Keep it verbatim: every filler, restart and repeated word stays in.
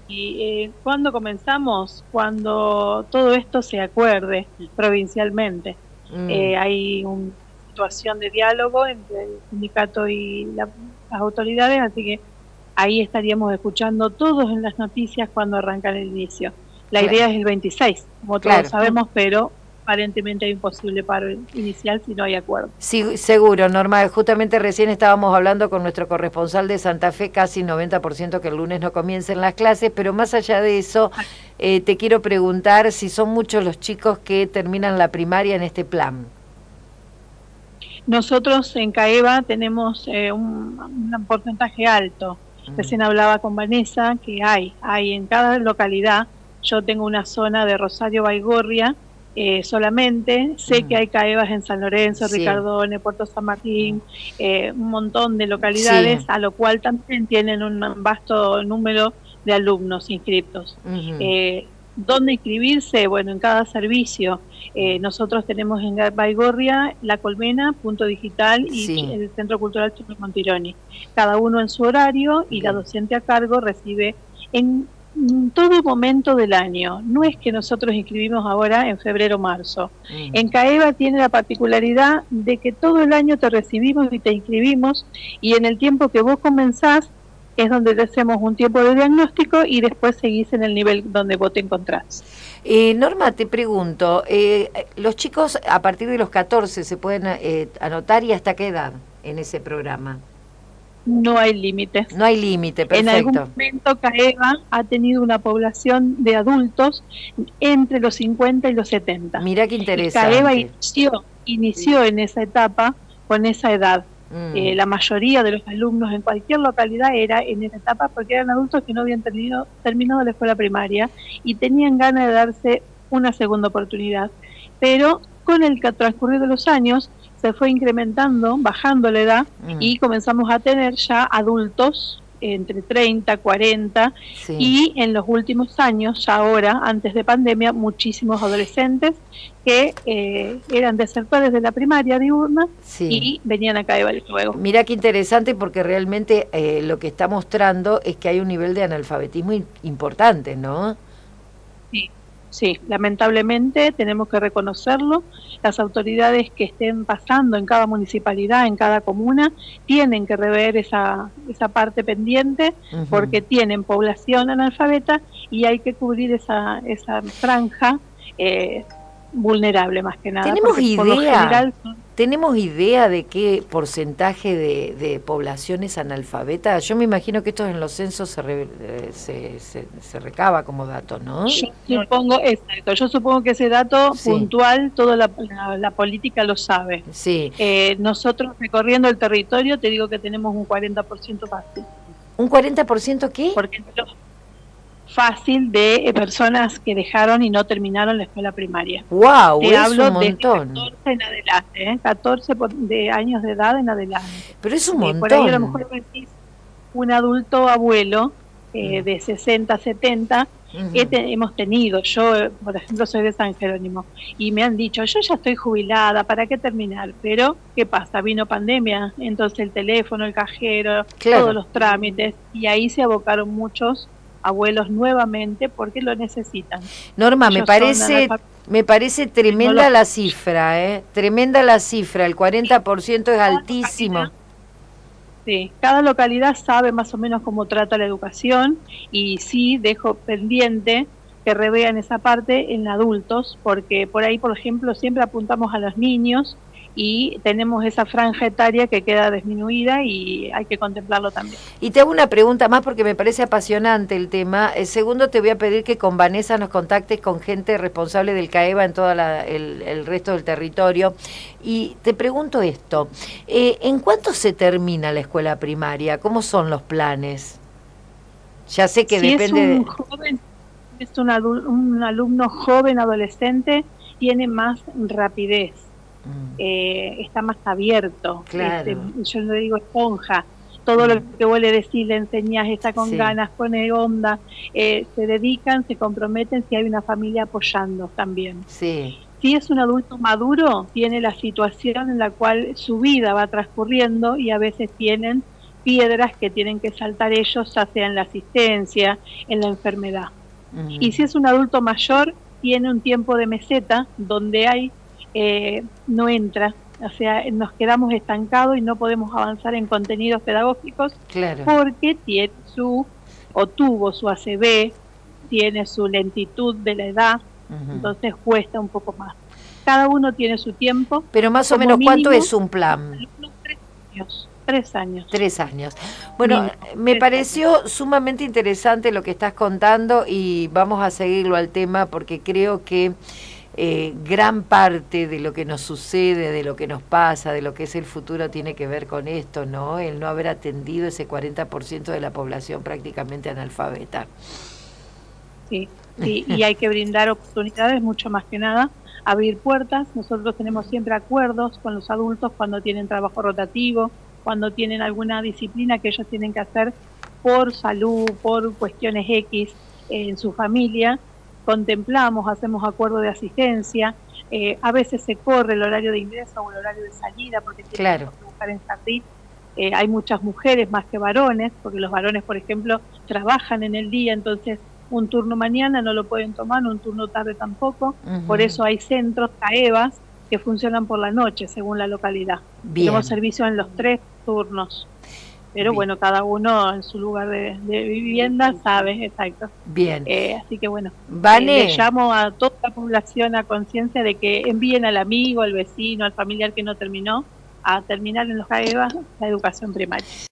Y eh, ¿cuándo comenzamos? Cuando todo esto se acuerde provincialmente. Mm. Eh, hay una situación de diálogo entre el sindicato y la, las autoridades, así que ahí estaríamos escuchando todos en las noticias cuando arrancan el inicio. La Cla- idea es el veintiséis, como todos claro. sabemos, pero aparentemente hay un posible paro inicial si no hay acuerdo. Sí, seguro, Norma. Justamente recién estábamos hablando con nuestro corresponsal de Santa Fe, casi noventa por ciento que el lunes no comiencen las clases, pero más allá de eso, eh, te quiero preguntar si son muchos los chicos que terminan la primaria en este plan. Nosotros en CAEVA tenemos eh, un, un porcentaje alto. Mm. Recién hablaba con Vanessa que hay, hay en cada localidad. Yo tengo una zona de Rosario Baigorria eh, solamente. Sé que Mm. hay CAEVAs en San Lorenzo, Sí. Ricardone, Puerto San Mm. Martín, eh, un montón de Sí. localidades, a lo cual también tienen un vasto número de alumnos inscriptos. Ujú. Eh, ¿Dónde inscribirse? Bueno, en cada servicio. Eh, nosotros tenemos en Baigorria La Colmena, Punto Digital y Sí. el Centro Cultural Chino Montironi. Cada uno en su horario y la Bien. docente a cargo recibe en todo momento del año. No es que nosotros inscribimos ahora en febrero o marzo. Mm. En CAEVA tiene la particularidad de que todo el año te recibimos y te inscribimos y en el tiempo que vos comenzás es donde te hacemos un tiempo de diagnóstico y después seguís en el nivel donde vos te encontrás. Eh, Norma, te pregunto, eh, los chicos a partir de los catorce se pueden eh, anotar y hasta qué edad en ese programa. No hay límites. No hay límite, En algún perfecto. momento CAEVA ha tenido una población de adultos entre los cincuenta y los setenta. Mirá qué Y CAEVA interesante. inició, inició en esa etapa con esa edad. Mm. Eh, la mayoría de los alumnos en cualquier localidad era en esa etapa porque eran adultos que no habían terminado, terminado la escuela primaria y tenían ganas de darse una segunda oportunidad. Pero con el transcurrir de los años se fue incrementando, bajando la edad Mm. y comenzamos a tener ya adultos entre treinta, cuarenta Sí. y en los últimos años, ya ahora, antes de pandemia, muchísimos adolescentes que eh, eran desertores de la primaria diurna Sí. y venían acá de luego. Mirá qué interesante porque realmente eh, lo que está mostrando es que hay un nivel de analfabetismo in- importante, ¿no? Sí, sí, lamentablemente tenemos que reconocerlo. Las autoridades que estén pasando en cada municipalidad, en cada comuna, tienen que rever esa, esa parte pendiente Ujú. porque tienen población analfabeta y hay que cubrir esa, esa franja eh, vulnerable más que nada, ¿Tenemos porque por lo idea, general son... tenemos idea de qué porcentaje de, de población es analfabeta? Yo me imagino que esto en los censos se, re- eh, se, se, se recaba como dato, ¿no? Yo supongo, exacto, yo supongo que ese dato Sí, puntual, toda la, la, la política lo sabe. sí. Eh, nosotros recorriendo el territorio, te digo que tenemos un cuarenta por ciento fácil, ¿Un cuarenta por ciento qué? porque es lo fácil de eh, personas que dejaron y no terminaron la escuela primaria. ¡Wow! Te Es un hablo desde montón. catorce en adelante, ¿eh? catorce por, de años de edad en adelante. Pero es un Eh, por ahí a lo montón. mejor decís un adulto abuelo eh, Mm. de sesenta, setenta, que Ujú. te, hemos tenido. Yo, eh, por ejemplo, soy de San Jerónimo y me han dicho, yo ya estoy jubilada, ¿para qué terminar? Pero, ¿qué pasa? Vino pandemia, entonces el teléfono, el cajero, todos Claro. los trámites, y ahí se abocaron muchos abuelos nuevamente porque lo necesitan. Norma, me Ellos son parece, analfabetos me parece tremenda la tecnológicos. cifra, ¿eh? Tremenda la cifra. El cuarenta por ciento es Cada altísimo. localidad, sí, cada localidad sabe más o menos cómo trata la educación y sí dejo pendiente que revean esa parte en adultos, porque por ahí, por ejemplo, siempre apuntamos a los niños y tenemos esa franja etaria que queda disminuida y hay que contemplarlo también. Y te hago una pregunta más porque me parece apasionante el tema. El segundo, te voy a pedir que con Vanessa nos contactes con gente responsable del CAEVA en todo el, el resto del territorio. Y te pregunto esto, eh, ¿en cuánto se termina la escuela primaria? ¿Cómo son los planes? Ya sé que Si es depende un de... joven, es un, un alumno joven, adolescente, tiene más rapidez. Mm, Eh, está más abierto, este, claro, yo le digo esponja, todo lo mm, que vos le decís, le enseñás, está con sí, ganas, pone onda, eh, se dedican, se comprometen si hay una familia apoyando también. sí. Si es un adulto maduro, tiene la situación en la cual su vida va transcurriendo y a veces tienen piedras que tienen que saltar ellos, ya sea en la asistencia, en la enfermedad. Uh-huh. Y si es un adulto mayor, tiene un tiempo de meseta donde hay, eh, no entra, o sea, nos quedamos estancados y no podemos avanzar en contenidos pedagógicos, claro, porque tiene su, o tuvo su A C V, tiene su lentitud de la edad, uh-huh, entonces cuesta un poco más. Cada uno tiene su tiempo. Pero más o menos, ¿cuánto es un plan? Tres años. Tres años. Tres años. Bueno, mínimo, me pareció años. sumamente interesante lo que estás contando y vamos a seguirlo al tema porque creo que eh, gran parte de lo que nos sucede, de lo que nos pasa, de lo que es el futuro tiene que ver con esto, ¿no? El no haber atendido ese cuarenta por ciento de la población prácticamente analfabeta. Sí, sí, y hay que brindar oportunidades, mucho más que nada, abrir puertas. Nosotros tenemos siempre acuerdos con los adultos cuando tienen trabajo rotativo, cuando tienen alguna disciplina que ellos tienen que hacer por salud, por cuestiones X eh, en su familia. Contemplamos, hacemos acuerdo de asistencia, eh, a veces se corre el horario de ingreso o el horario de salida porque tienen claro. que buscar en jardín. Eh, hay muchas mujeres más que varones, porque los varones, por ejemplo, trabajan en el día, entonces un turno mañana no lo pueden tomar, un turno tarde tampoco. Uh-huh. Por eso hay centros, CAEVAS, que funcionan por la noche, según la localidad. Bien. Tenemos servicio en los tres turnos. Pero Bien. bueno, cada uno en su lugar de, de vivienda sabe, exacto. Bien. Eh, así que bueno, Vane. Eh, le llamo a toda la población a conciencia de que envíen al amigo, al vecino, al familiar que no terminó, a terminar en los CAEVAS la educación primaria.